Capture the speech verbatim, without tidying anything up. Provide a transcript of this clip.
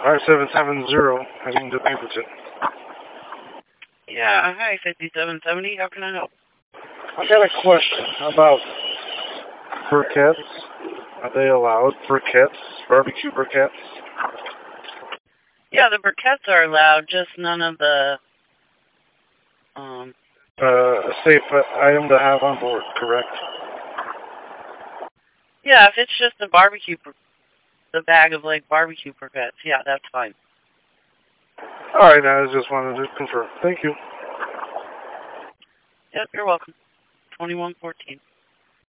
R seven seven zero, heading to Pinkerton. Yeah, hi, fifty-seven seventy, how can I help? I got a question about briquettes. Are they allowed? Briquettes? Barbecue briquettes? Yeah, the briquettes are allowed, just none of the, um... Uh, a safe item to have on board, correct? Yeah, if it's just a barbecue, the bag of, like, barbecue briquettes, yeah, that's fine. Alright, I just wanted to confirm. Thank you. Yep, you're welcome. twenty-one fourteen.